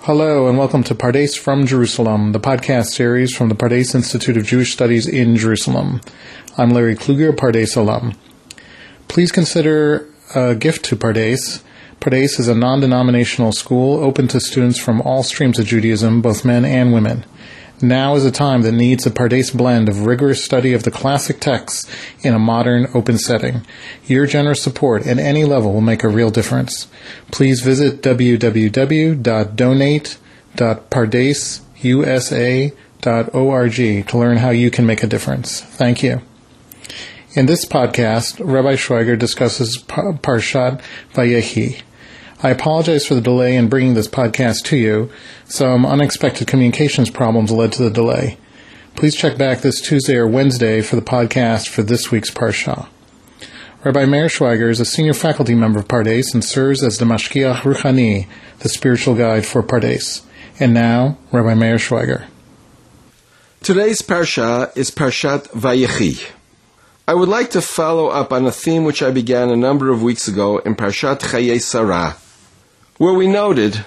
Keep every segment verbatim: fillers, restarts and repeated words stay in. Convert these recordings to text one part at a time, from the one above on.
Hello and welcome to Pardes from Jerusalem, the podcast series from the Pardes Institute of Jewish Studies in Jerusalem. I'm Larry Kluger, Pardes alum. Please consider a gift to Pardes. Pardes is a non-denominational school open to students from all streams of Judaism, both men and women. Now is a time that needs a Pardes blend of rigorous study of the classic texts in a modern, open setting. Your generous support at any level will make a real difference. Please visit w w w dot donate dot pardes u s a dot org to learn how you can make a difference. Thank you. In this podcast, Rabbi Schweiger discusses Parshat Vayechi. I apologize for the delay in bringing this podcast to you. Some unexpected communications problems led to the delay. Please check back this Tuesday or Wednesday for the podcast for this week's Parsha. Rabbi Meir Schweiger is a senior faculty member of Pardes and serves as the Mashkiach Ruchani, the spiritual guide for Pardes. And now, Rabbi Meir Schweiger. Today's Parsha is Parshat Vayechi. I would like to follow up on a theme which I began a number of weeks ago in Parshat Chayei Sarah, where we noted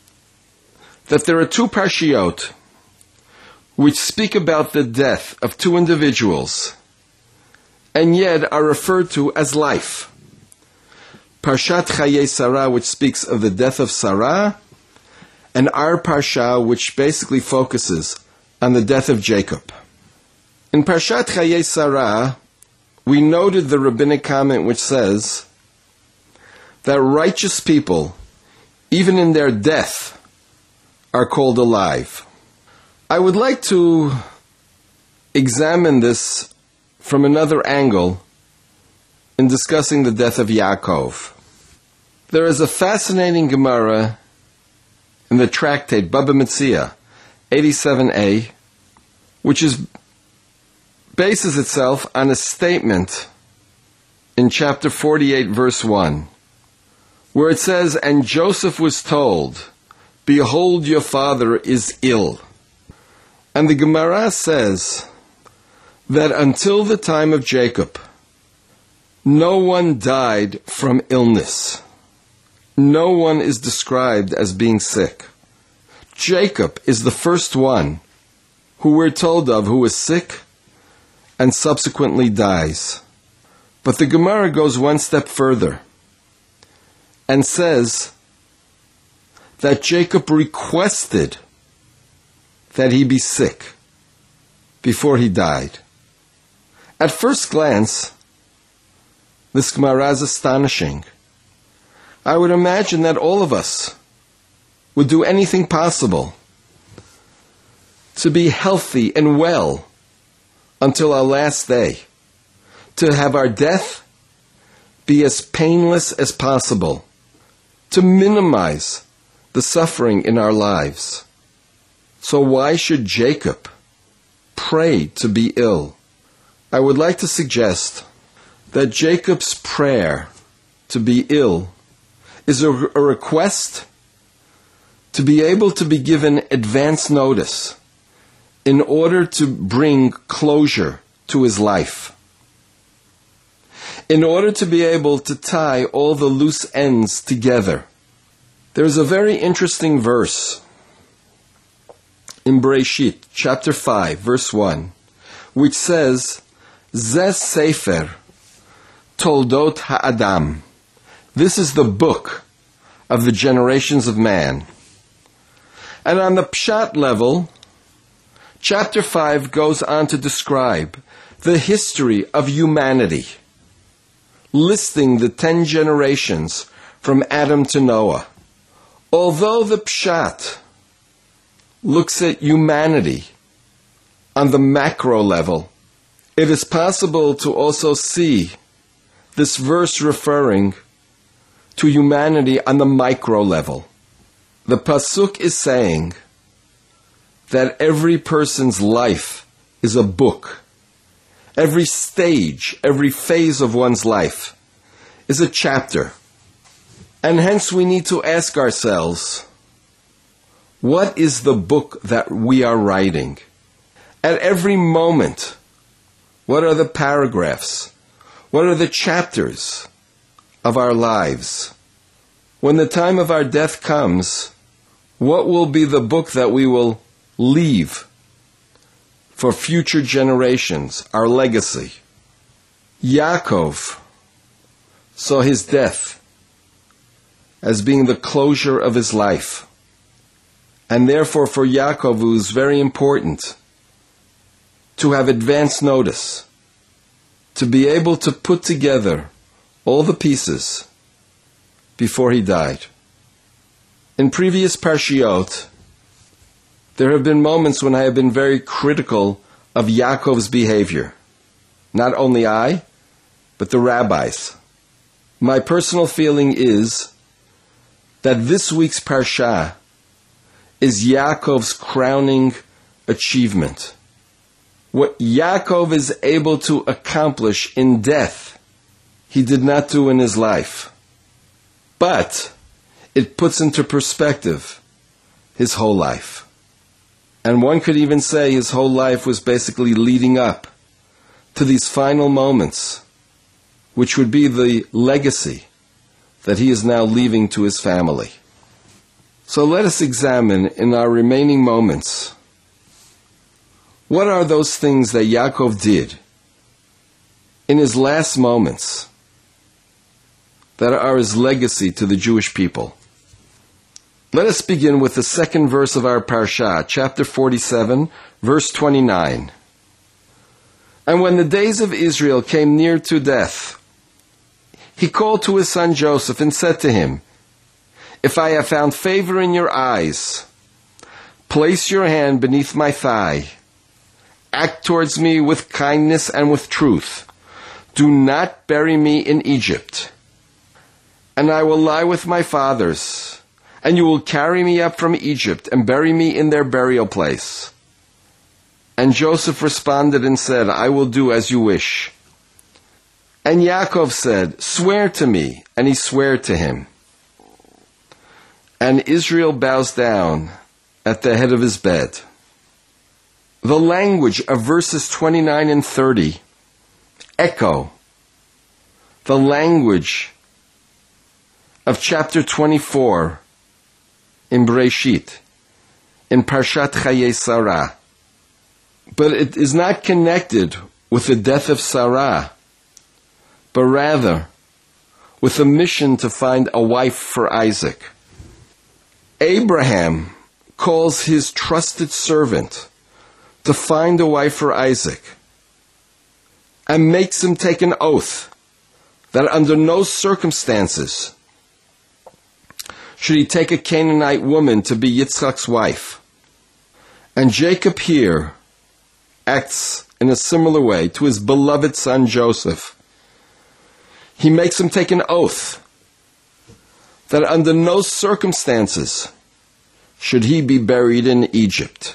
that there are two parshiot which speak about the death of two individuals and yet are referred to as life. Parshat Chayei Sarah, which speaks of the death of Sarah, and our parsha, which basically focuses on the death of Jacob. In Parshat Chayei Sarah, we noted the rabbinic comment which says that righteous people, even in their death, are called alive. I would like to examine this from another angle in discussing the death of Yaakov. There is a fascinating Gemara in the tractate Baba Metzia, eighty-seven a, which is bases itself on a statement in chapter forty-eight, verse one, where it says, "And Joseph was told, behold, your father is ill." And the Gemara says that until the time of Jacob, no one died from illness. No one is described as being sick. Jacob is the first one who we're told of who is sick and subsequently dies. But the Gemara goes one step further and says that Jacob requested that he be sick before he died. At first glance, this Gemara is astonishing. I would imagine that all of us would do anything possible to be healthy and well until our last day, to have our death be as painless as possible, to minimize the suffering in our lives. So why should Jacob pray to be ill? I would like to suggest that Jacob's prayer to be ill is a, a request to be able to be given advance notice in order to bring closure to his life, in order to be able to tie all the loose ends together. There's a very interesting verse in Bereshit, chapter five, verse one, which says, Zeh Sefer Toldot Ha'adam. This is the book of the generations of man. And on the Pshat level, chapter five goes on to describe the history of humanity, listing the ten generations from Adam to Noah. Although the Pshat looks at humanity on the macro level, it is possible to also see this verse referring to humanity on the micro level. The Pasuk is saying that every person's life is a book. Every stage, every phase of one's life is a chapter. And hence we need to ask ourselves, what is the book that we are writing? At every moment, what are the paragraphs? What are the chapters of our lives? When the time of our death comes, What will be the book that we will leave for future generations, our legacy? Yaakov saw his death as being the closure of his life. And therefore for Yaakov it was very important to have advance notice, to be able to put together all the pieces before he died. In previous Parshiot, there have been moments when I have been very critical of Yaakov's behavior. Not only I, but the rabbis. My personal feeling is that this week's Parsha is Yaakov's crowning achievement. What Yaakov is able to accomplish in death, he did not do in his life. But it puts into perspective his whole life. And one could even say his whole life was basically leading up to these final moments, which would be the legacy that he is now leaving to his family. So let us examine in our remaining moments, what are those things that Yaakov did in his last moments that are his legacy to the Jewish people? Let us begin with the second verse of our Parsha, chapter forty-seven, verse twenty-nine. And when the days of Israel came near to death, he called to his son Joseph and said to him, If I have found favor in your eyes, place your hand beneath my thigh. Act towards me with kindness and with truth. Do not bury me in Egypt. And I will lie with my fathers, and you will carry me up from Egypt and bury me in their burial place. And Joseph responded and said, I will do as you wish. And Yaakov said, Swear to me. And he swore to him. And Israel bows down at the head of his bed. The language of verses twenty-nine and thirty echo the language of chapter twenty-four in Bereshit, in Parshat Chayei Sarah. But it is not connected with the death of Sarah, but rather with a mission to find a wife for Isaac. Abraham calls his trusted servant to find a wife for Isaac and makes him take an oath that under no circumstances should he take a Canaanite woman to be Yitzchak's wife. And Jacob here acts in a similar way to his beloved son Joseph. He makes him take an oath that under no circumstances should he be buried in Egypt.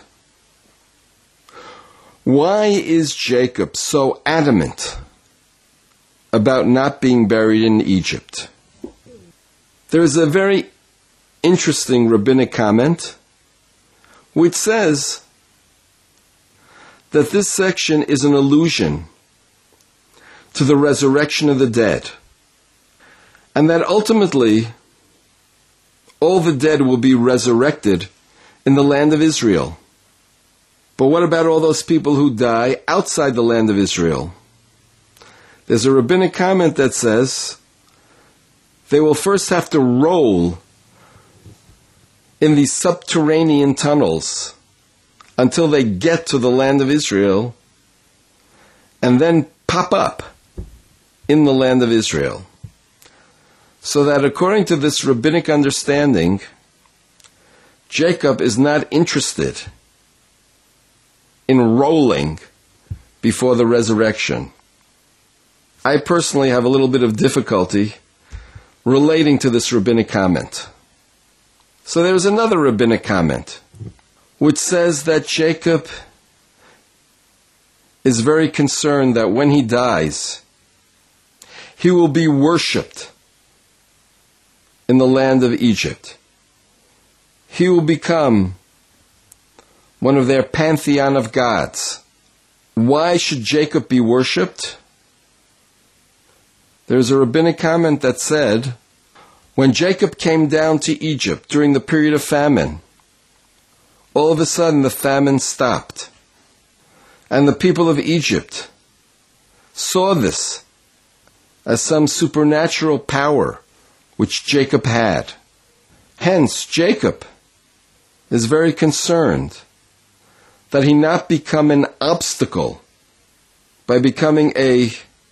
Why is Jacob so adamant about not being buried in Egypt? There is a very interesting rabbinic comment which says that this section is an allusion to the resurrection of the dead, and that ultimately all the dead will be resurrected in the land of Israel. But what about all those people who die outside the land of Israel? There's a rabbinic comment that says they will first have to roll in these subterranean tunnels until they get to the land of Israel and then pop up in the land of Israel. So that according to this rabbinic understanding, Jacob is not interested in rolling before the resurrection. I personally have a little bit of difficulty relating to this rabbinic comment. So there's another rabbinic comment which says that Jacob is very concerned that when he dies, he will be worshipped in the land of Egypt. He will become one of their pantheon of gods. Why should Jacob be worshipped? There's a rabbinic comment that said, when Jacob came down to Egypt during the period of famine, all of a sudden the famine stopped. And the people of Egypt saw this as some supernatural power which Jacob had. Hence, Jacob is very concerned that he not become an obstacle by becoming a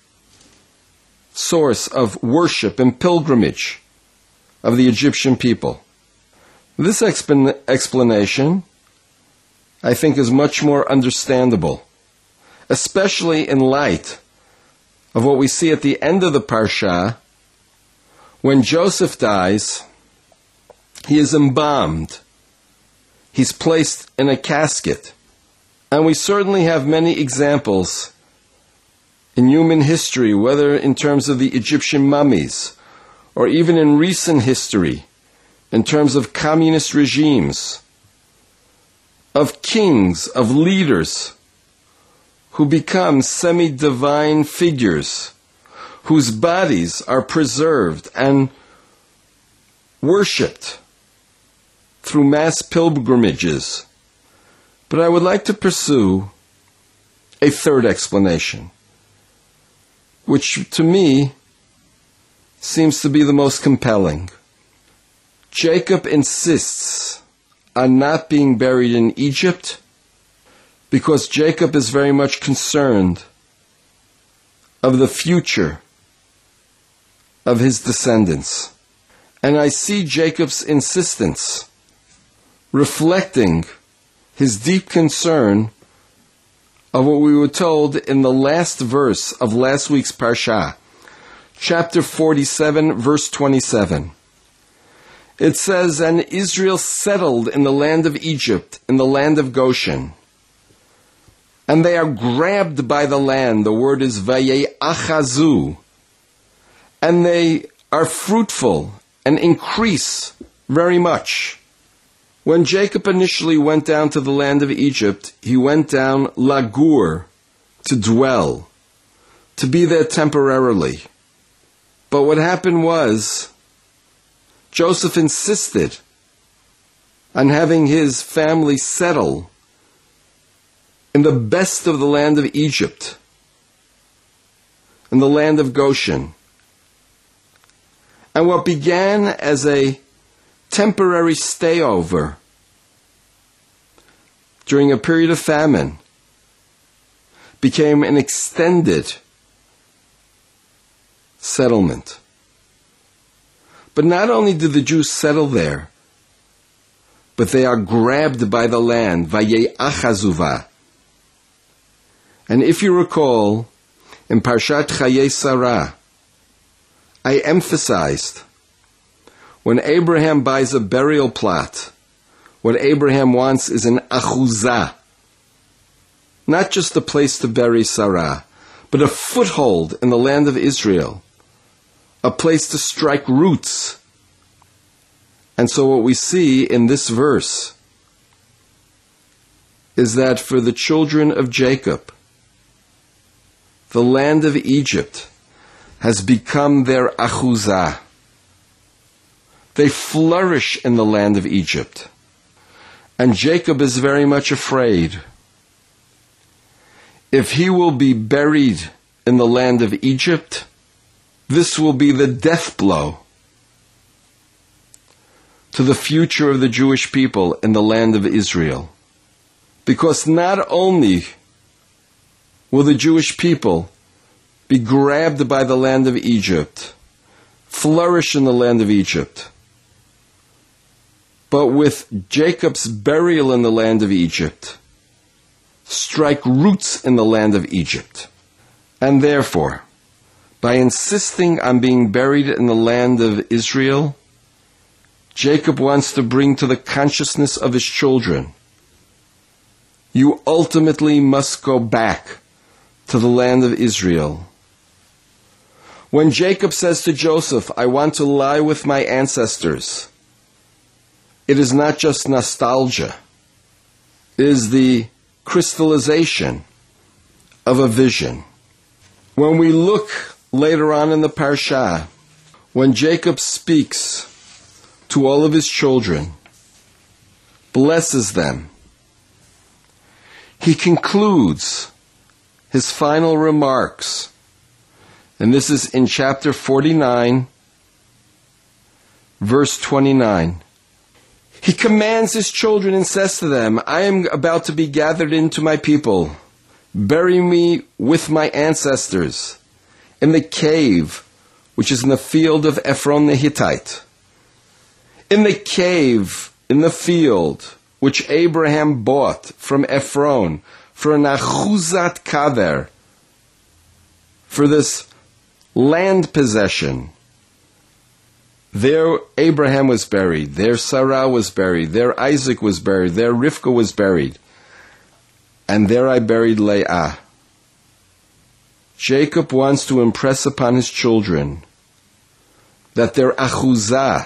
source of worship and pilgrimage of the Egyptian people. This exp- explanation, I think, is much more understandable, especially in light of what we see at the end of the Parsha. When Joseph dies, he is embalmed. He's placed in a casket. And we certainly have many examples in human history, whether in terms of the Egyptian mummies, or even in recent history, in terms of communist regimes, of kings, of leaders, who become semi-divine figures, whose bodies are preserved and worshipped through mass pilgrimages. But I would like to pursue a third explanation, which to me seems to be the most compelling. Jacob insists on not being buried in Egypt because Jacob is very much concerned of the future of his descendants. And I see Jacob's insistence reflecting his deep concern of what we were told in the last verse of last week's Parsha, chapter forty-seven, verse twenty-seven. It says, "And Israel settled in the land of Egypt, in the land of Goshen. And they are grabbed by the land." The word is vayeachazu. And they are fruitful and increase very much. When Jacob initially went down to the land of Egypt, he went down lagur, to dwell, to be there temporarily. But what happened was, Joseph insisted on having his family settle in the best of the land of Egypt, in the land of Goshen. And what began as a temporary stayover during a period of famine became an extended settlement. But not only did the Jews settle there, but they are grabbed by the land, vayeachazuva. And if you recall, in Parshat Chayei Sarah, I emphasized when Abraham buys a burial plot, what Abraham wants is an achuzah. Not just a place to bury Sarah, but a foothold in the land of Israel. A place to strike roots. And so what we see in this verse is that for the children of Jacob, the land of Egypt has become their achuzah. They flourish in the land of Egypt. And Jacob is very much afraid. If he will be buried in the land of Egypt, this will be the death blow to the future of the Jewish people in the land of Israel. Because not only will the Jewish people be grabbed by the land of Egypt, flourish in the land of Egypt, but with Jacob's burial in the land of Egypt, strike roots in the land of Egypt. And therefore, by insisting on being buried in the land of Israel, Jacob wants to bring to the consciousness of his children, you ultimately must go back to the land of Israel. When Jacob says to Joseph, I want to lie with my ancestors, it is not just nostalgia. It is the crystallization of a vision. When we look later on in the Parsha, when Jacob speaks to all of his children, blesses them. He concludes his final remarks, and this is in chapter forty-nine, verse twenty-nine. He commands his children and says to them, I am about to be gathered into my people. Bury me with my ancestors in the cave which is in the field of Ephron the Hittite. In the cave, in the field, which Abraham bought from Ephron for an achuzat kaver, for this land possession. There Abraham was buried, there Sarah was buried, there Isaac was buried, there Rivka was buried, and there I buried Leah. Jacob wants to impress upon his children that their achuzah,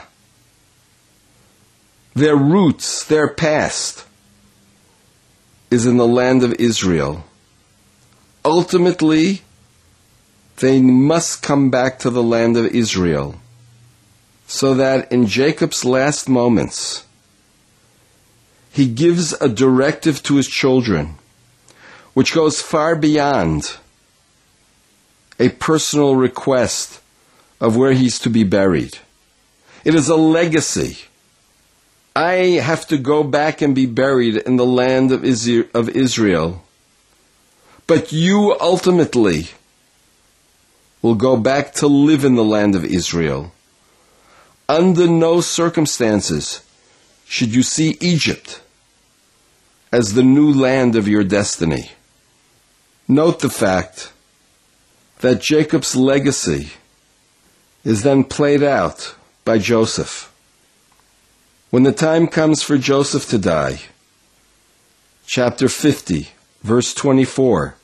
their roots, their past, is in the land of Israel. Ultimately, they must come back to the land of Israel, so that in Jacob's last moments, he gives a directive to his children, which goes far beyond a personal request of where he's to be buried. It is a legacy. I have to go back and be buried in the land of Israel, but you ultimately will go back to live in the land of Israel. Under no circumstances should you see Egypt as the new land of your destiny. Note the fact that Jacob's legacy is then played out by Joseph. When the time comes for Joseph to die, chapter fifty, verse twenty-four,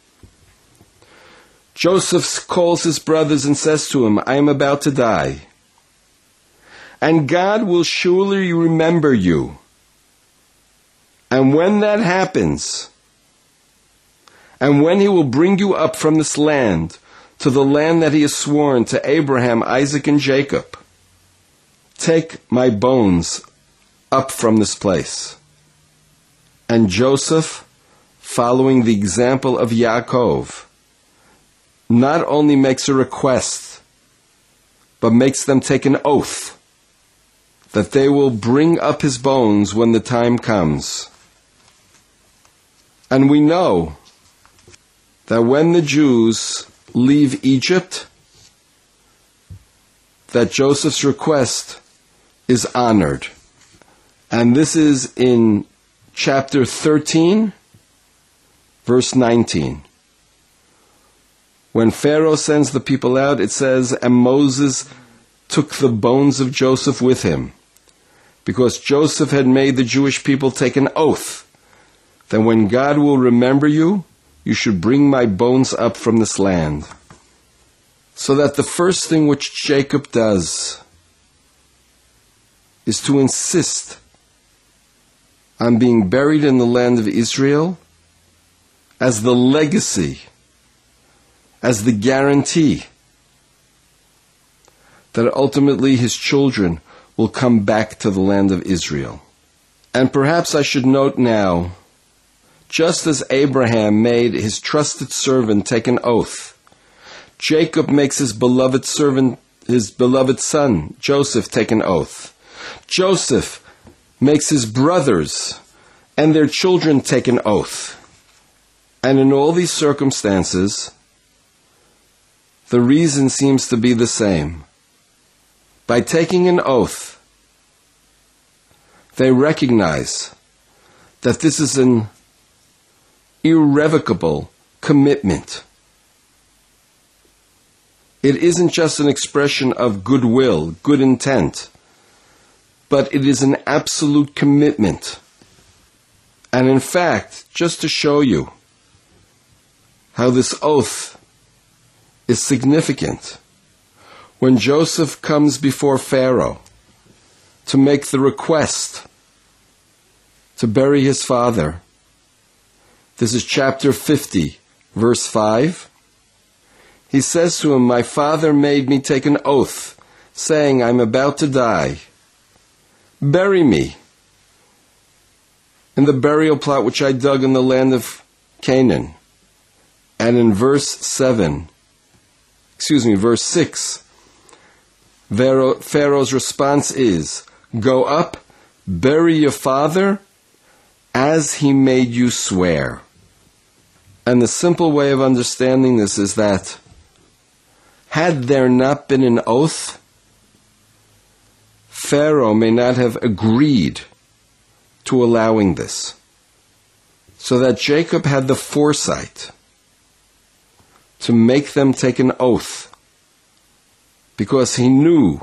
Joseph calls his brothers and says to him, I am about to die, and God will surely remember you. And when that happens, and when he will bring you up from this land to the land that he has sworn to Abraham, Isaac, and Jacob, take my bones up from this place. And Joseph, following the example of Yaakov, not only makes a request, but makes them take an oath that they will bring up his bones when the time comes. And we know that when the Jews leave Egypt, that Joseph's request is honored. And this is in chapter thirteen, verse nineteen. When Pharaoh sends the people out, it says, and Moses took the bones of Joseph with him, because Joseph had made the Jewish people take an oath that when God will remember you, you should bring my bones up from this land. So that the first thing which Jacob does is to insist on being buried in the land of Israel as the legacy, as the guarantee that ultimately his children will come back to the land of Israel. And perhaps I should note now, just as Abraham made his trusted servant take an oath, Jacob makes his beloved servant, his beloved son, Joseph, take an oath. Joseph makes his brothers and their children take an oath. And in all these circumstances, the reason seems to be the same. By taking an oath, they recognize that this is an irrevocable commitment. It isn't just an expression of goodwill, good intent, but it is an absolute commitment. And in fact, just to show you how this oath is significant, when Joseph comes before Pharaoh to make the request to bury his father, this is chapter fifty, verse five. He says to him, my father made me take an oath, saying, I'm about to die. Bury me in the burial plot which I dug in the land of Canaan. And in verse seven, excuse me, verse six, Pharaoh's response is, go up, bury your father, as he made you swear. And the simple way of understanding this is that had there not been an oath, Pharaoh may not have agreed to allowing this. So that Jacob had the foresight to make them take an oath, because he knew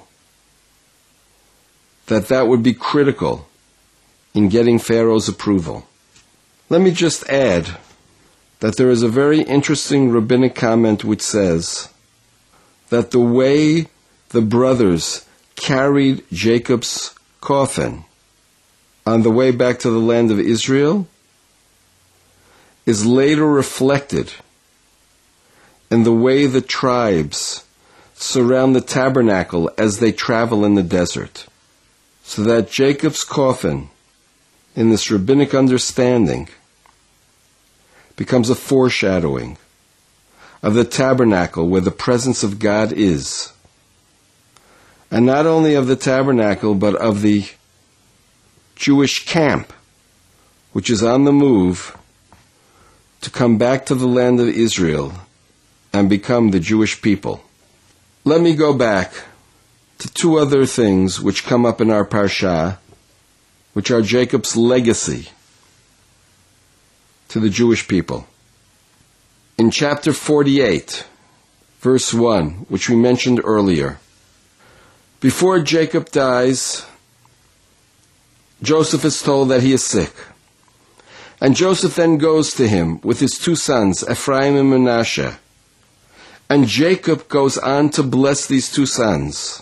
that that would be critical in getting Pharaoh's approval. Let me just add that there is a very interesting rabbinic comment which says that the way the brothers carried Jacob's coffin on the way back to the land of Israel is later reflected in the way the tribes surround the tabernacle as they travel in the desert. So that Jacob's coffin, in this rabbinic understanding, becomes a foreshadowing of the tabernacle where the presence of God is. And not only of the tabernacle, but of the Jewish camp, which is on the move to come back to the land of Israel and become the Jewish people. Let me go back to two other things which come up in our parsha, which are Jacob's legacy to the Jewish people. In chapter forty-eight, verse one, which we mentioned earlier, before Jacob dies, Joseph is told that he is sick. And Joseph then goes to him with his two sons, Ephraim and Manasseh. And Jacob goes on to bless these two sons.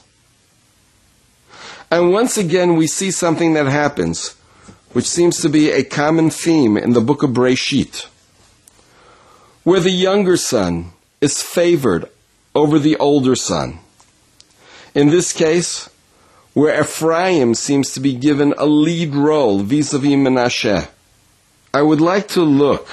And once again we see something that happens, which seems to be a common theme in the book of Bereshit, where the younger son is favored over the older son. In this case, where Ephraim seems to be given a lead role vis-a-vis Manasseh. I would like to look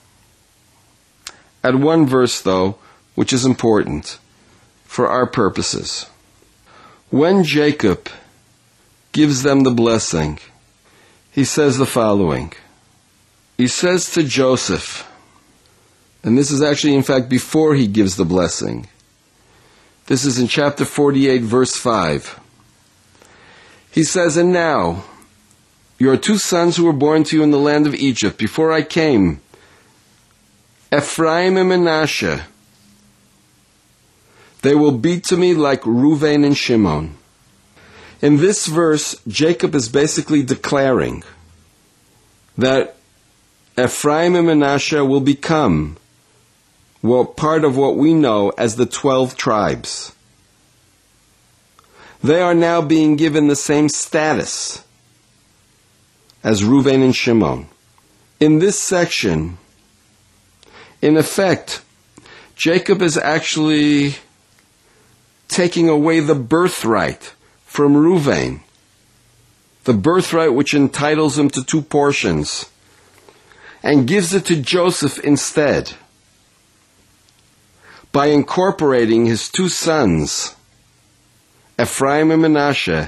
at one verse, though, which is important for our purposes. When Jacob gives them the blessing, he says the following. He says to Joseph, and this is actually, in fact, before he gives the blessing. This is in chapter forty-eight, verse five. He says, and now, your two sons who were born to you in the land of Egypt, before I came, Ephraim and Manasseh, they will be to me like Reuven and Shimon. In this verse, Jacob is basically declaring that Ephraim and Manasseh will become well, part of what we know as the twelve tribes. They are now being given the same status as Reuven and Shimon. In this section, in effect, Jacob is actually taking away the birthright from Reuven, the birthright which entitles him to two portions, and gives it to Joseph instead, by incorporating his two sons, Ephraim and Manasseh,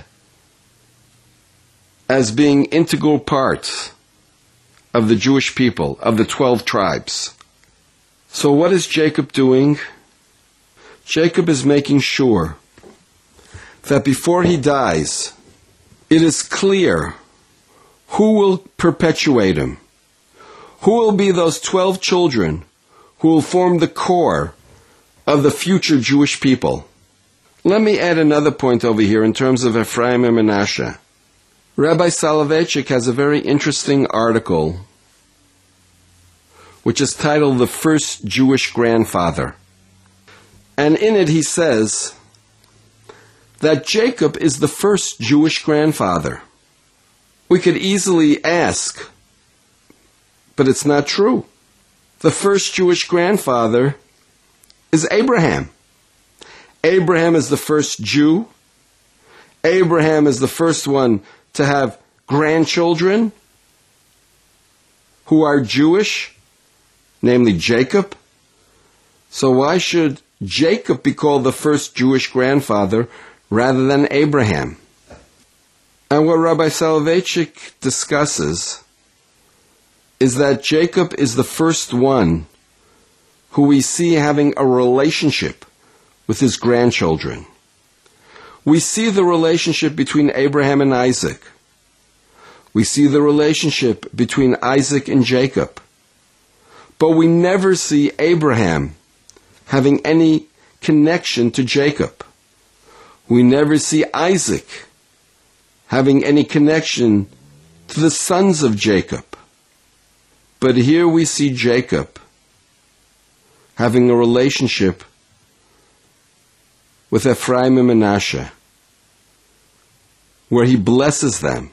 as being integral parts of the Jewish people, of the twelve tribes. So what is Jacob doing? Jacob is making sure that before he dies, it is clear who will perpetuate him, who will be those twelve children who will form the core of the future Jewish people. Let me add another point over here in terms of Ephraim and Manasseh. Rabbi Soloveitchik has a very interesting article which is titled The First Jewish Grandfather. And in it he says that Jacob is the first Jewish grandfather. We could easily ask, but it's not true. The first Jewish grandfather is Abraham. Abraham is the first Jew. Abraham is the first one to have grandchildren. who are Jewish, namely Jacob. So why should Jacob be called the first Jewish grandfather rather than Abraham? And what Rabbi Soloveitchik discusses is that Jacob is the first one who we see having a relationship with his grandchildren. We see the relationship between Abraham and Isaac. We see the relationship between Isaac and Jacob. But we never see Abraham having any connection to Jacob. We never see Isaac having any connection to the sons of Jacob. But here we see Jacob having a relationship with Ephraim and Manasseh, where he blesses them,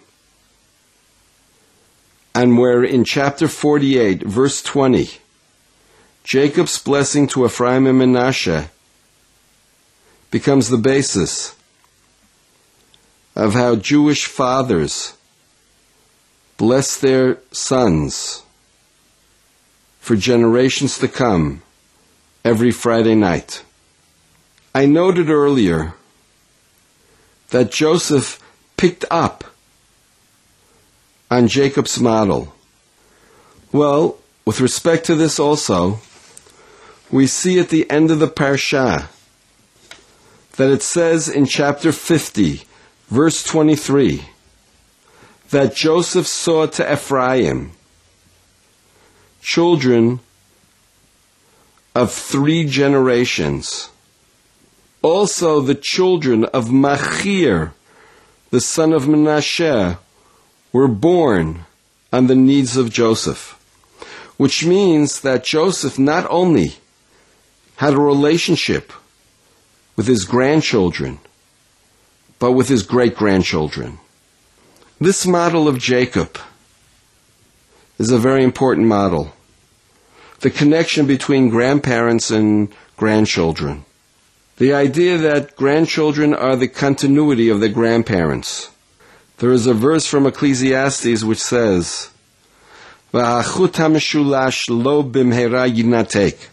and where in chapter forty-eight, verse twenty, Jacob's blessing to Ephraim and Manasseh becomes the basis of how Jewish fathers bless their sons for generations to come every Friday night. I noted earlier that Joseph picked up on Jacob's model. Well, with respect to this also, we see at the end of the Parsha that it says in chapter fifty, verse twenty-three, that Joseph saw to Ephraim children of three generations. Also the children of Machir, the son of Manasseh, were born on the needs of Joseph. Which means that Joseph not only had a relationship with his grandchildren, but with his great-grandchildren. This model of Jacob is a very important model. The connection between grandparents and grandchildren. The idea that grandchildren are the continuity of their grandparents. There is a verse from Ecclesiastes which says, "V'hachut hameshulash lo bimhera yinatek,"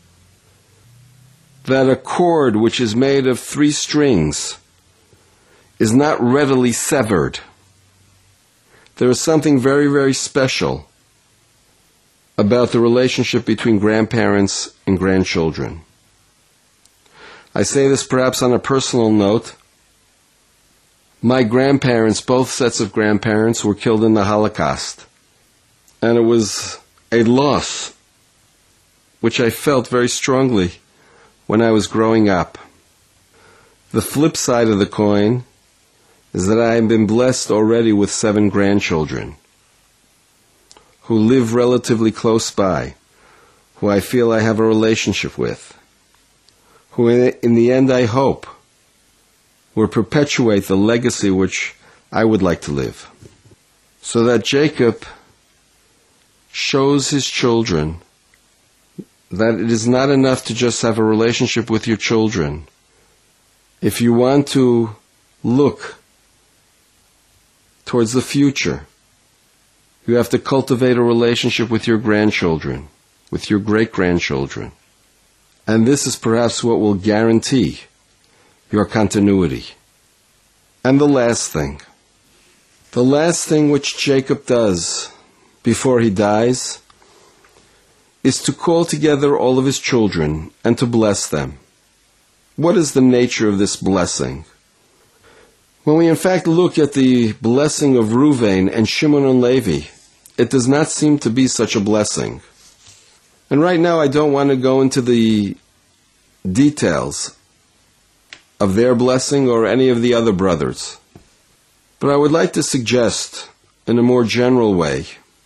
that a cord which is made of three strings is not readily severed. There is something very, very special about the relationship between grandparents and grandchildren. I say this perhaps on a personal note. My grandparents, both sets of grandparents, were killed in the Holocaust. And it was a loss, which I felt very strongly when I was growing up. The flip side of the coin is that I have been blessed already with seven grandchildren who live relatively close by, who I feel I have a relationship with, who in the end I hope will perpetuate the legacy which I would like to live. So that Jacob shows his children that it is not enough to just have a relationship with your children. If you want to look towards the future, you have to cultivate a relationship with your grandchildren, with your great-grandchildren. And this is perhaps what will guarantee your continuity. And the last thing, the last thing which Jacob does before he dies is to call together all of his children and to bless them. What is the nature of this blessing? When we in fact look at the blessing of Reuven and Shimon and Levi, it does not seem to be such a blessing. And right now I don't want to go into the details of their blessing or any of the other brothers. But I would like to suggest, in a more general way,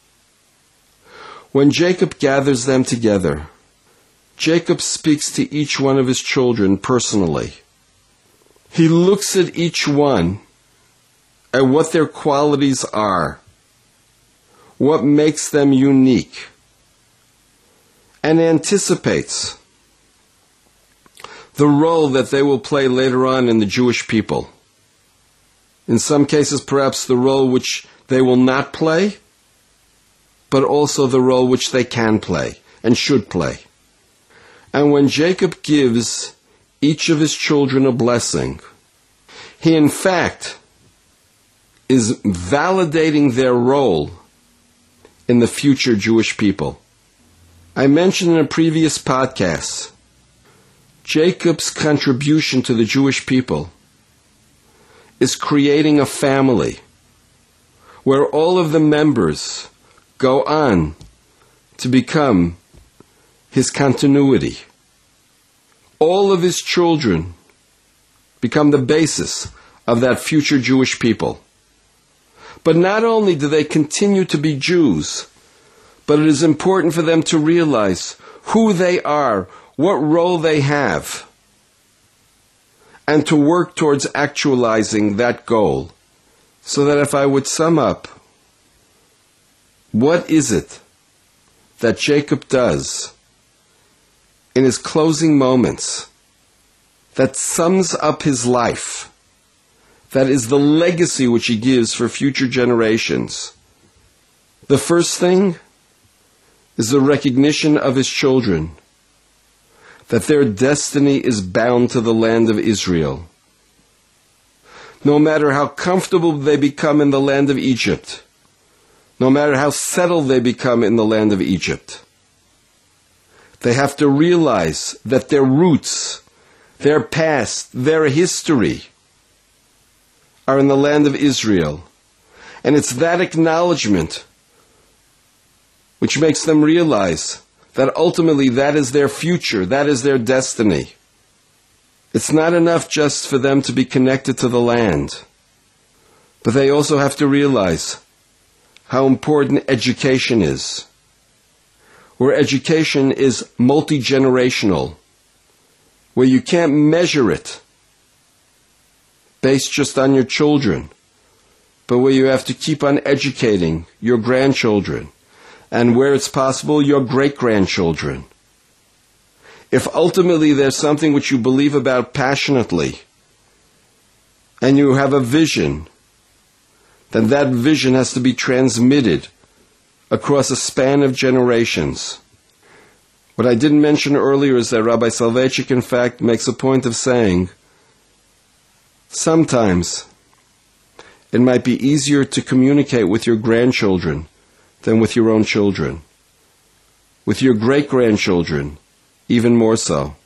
when Jacob gathers them together, Jacob speaks to each one of his children personally. He looks at each one at what their qualities are, what makes them unique, and anticipates the role that they will play later on in the Jewish people. In some cases, perhaps the role which they will not play, but also the role which they can play and should play. And when Jacob gives each of his children a blessing, he in fact is validating their role in the future Jewish people. I mentioned in a previous podcast, Jacob's contribution to the Jewish people is creating a family where all of the members go on to become his continuity. All of his children become the basis of that future Jewish people. But not only do they continue to be Jews, but it is important for them to realize who they are, what role they have, and to work towards actualizing that goal. So that if I would sum up, what is it that Jacob does in his closing moments that sums up his life, that is the legacy which he gives for future generations? The first thing is the recognition of his children, that their destiny is bound to the land of Israel. No matter how comfortable they become in the land of Egypt, no matter how settled they become in the land of Egypt, they have to realize that their roots, their past, their history are in the land of Israel. And it's that acknowledgement which makes them realize that ultimately that is their future, that is their destiny. It's not enough just for them to be connected to the land, but they also have to realize how important education is, where education is multi-generational, where you can't measure it based just on your children, but where you have to keep on educating your grandchildren, and where it's possible, your great-grandchildren. If ultimately there's something which you believe about passionately, and you have a vision, then that vision has to be transmitted across a span of generations. What I didn't mention earlier is that Rabbi Soloveitchik, in fact, makes a point of saying, sometimes it might be easier to communicate with your grandchildren than with your own children. With your great-grandchildren, even more so.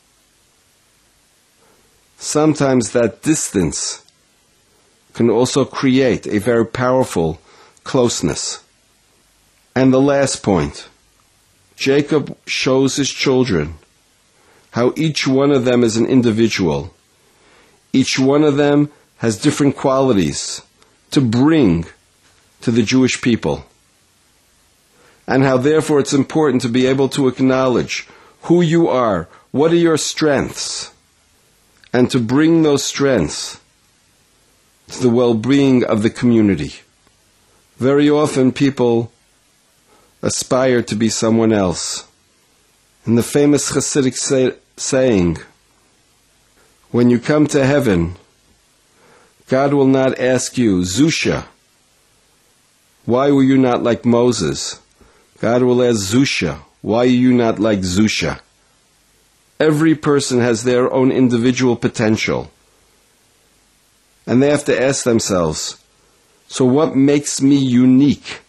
Sometimes that distance can also create a very powerful closeness. And the last point, Jacob shows his children how each one of them is an individual. Each one of them has different qualities to bring to the Jewish people. And how therefore it's important to be able to acknowledge who you are, what are your strengths, and to bring those strengths to the well-being of the community. Very often people aspire to be someone else. In the famous Hasidic say, saying, when you come to heaven, God will not ask you, Zusha, why were you not like Moses? God will ask Zusha, why are you not like Zusha? Every person has their own individual potential. And they have to ask themselves, so what makes me unique?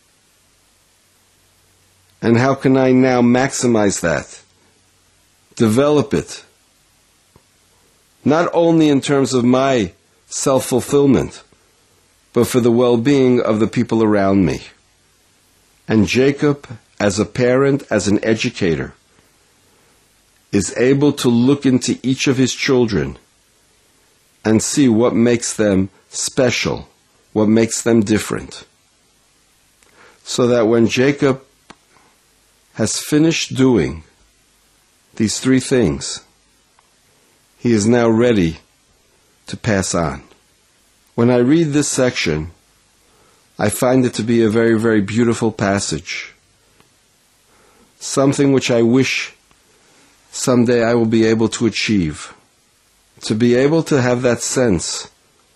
And how can I now maximize that? Develop it. Not only in terms of my self-fulfillment, but for the well-being of the people around me. And Jacob, as a parent, as an educator, is able to look into each of his children and see what makes them special, what makes them different. So that when Jacob has finished doing these three things, he is now ready to pass on. When I read this section, I find it to be a very, very beautiful passage. Something which I wish someday I will be able to achieve. To be able to have that sense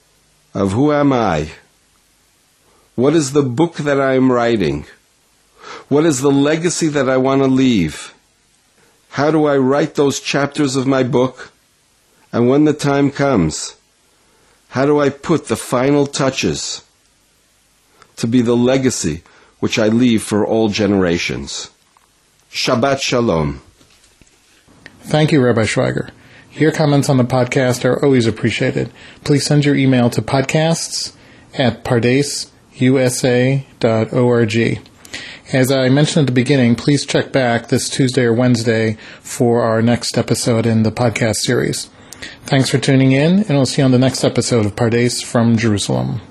of who am I? What is the book that I am writing? What is the legacy that I want to leave? How do I write those chapters of my book? And when the time comes, how do I put the final touches to be the legacy which I leave for all generations? Shabbat Shalom. Thank you, Rabbi Schweiger. Your comments on the podcast are always appreciated. Please send your email to podcasts at pardes u s a dot org. As I mentioned at the beginning, please check back this Tuesday or Wednesday for our next episode in the podcast series. Thanks for tuning in, and we'll see you on the next episode of Pardes from Jerusalem.